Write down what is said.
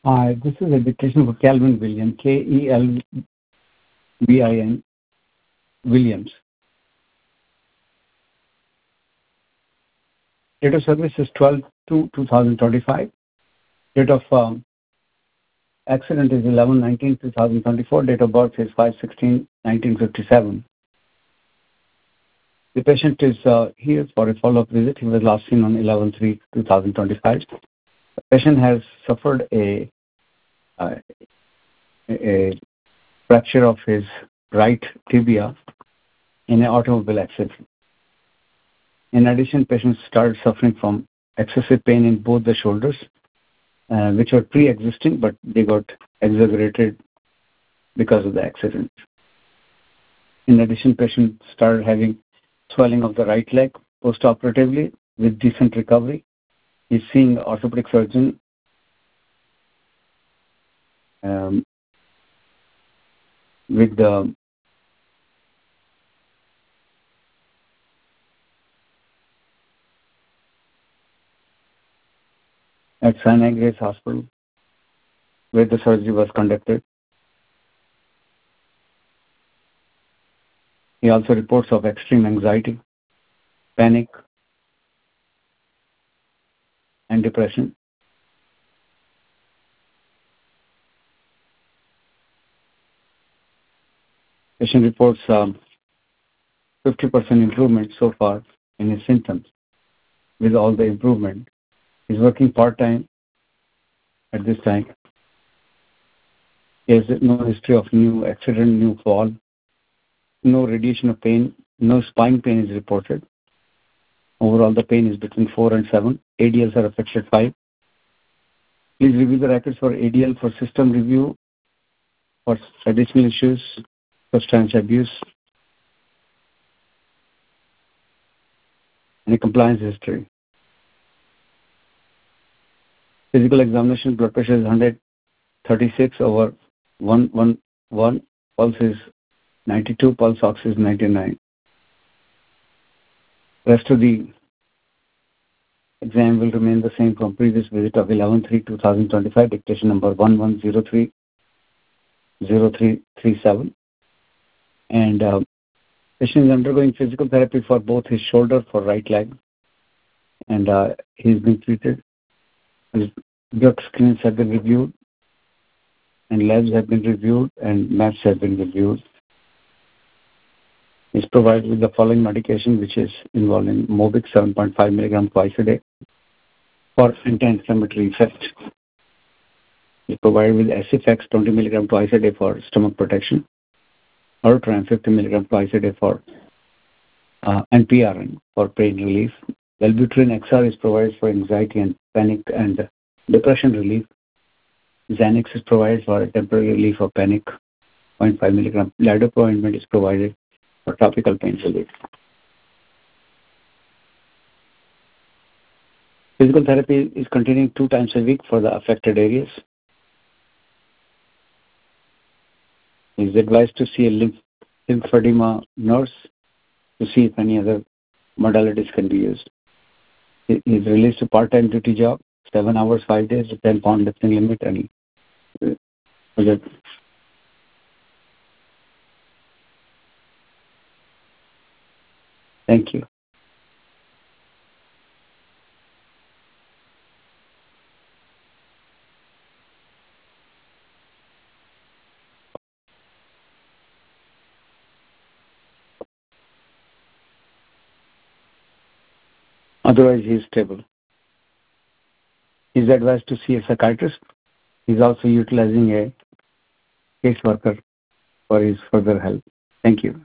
Hi, this is a dictation for Kelvin Williams, Kelvin Williams. Date of service is 12/2/2025. Date of accident is 11/19/2024. Date of birth is 5/16/1957. The patient is here for a follow-up visit. He was last seen on 11/3/2025. The patient has suffered a fracture of his right tibia in an automobile accident. In addition, patient started suffering from excessive pain in both the shoulders, which were pre-existing, but they got exaggerated because of the accident. In addition, patient started having swelling of the right leg post-operatively with decent recovery. He's seeing orthopedic surgeon with the at Sinai Grace Hospital, where the surgery was conducted. He also reports of extreme anxiety, panic, and depression. Patient reports 50% improvement so far in his symptoms. With all the improvement, he's working part-time at this time. He has no history of new accident, new fall, no radiation of pain, no spine pain is reported. Overall, the pain is between 4 and 7. ADLs are affected 5. Please review the records for ADL for system review, for additional issues, substance abuse, and a compliance history. Physical examination, blood pressure is 136/111. Pulse is 92. Pulse ox is 99. Rest of the exam will remain the same from previous visit of 11/3/2025, dictation number 11030337. And patient is undergoing physical therapy for both his shoulder, for right leg, and he's been treated. His drug screens have been reviewed, and labs have been reviewed, and maps have been reviewed. He's provided with the following medication, which is involving Mobic 7.5 milligram twice a day for anti-inflammatory effect. He's provided with Acifex 20 milligram twice a day for stomach protection, Airtran 50 milligram twice a day for NPRN for pain relief. Wellbutrin XR is provided for anxiety and panic and depression relief. Xanax is provided for temporary relief of panic. 0.5 milligram Lidocaine ointment is provided for topical pain relief. Physical therapy is continuing 2 times a week for the affected areas. He is advised to see a lymphedema nurse to see if any other modalities can be used. He is released to part-time duty job, 7 hours, 5 days, with 10-pound lifting limit, and thank you. Otherwise, he is stable. He is advised to see a psychiatrist. He is also utilizing a caseworker for his further help. Thank you.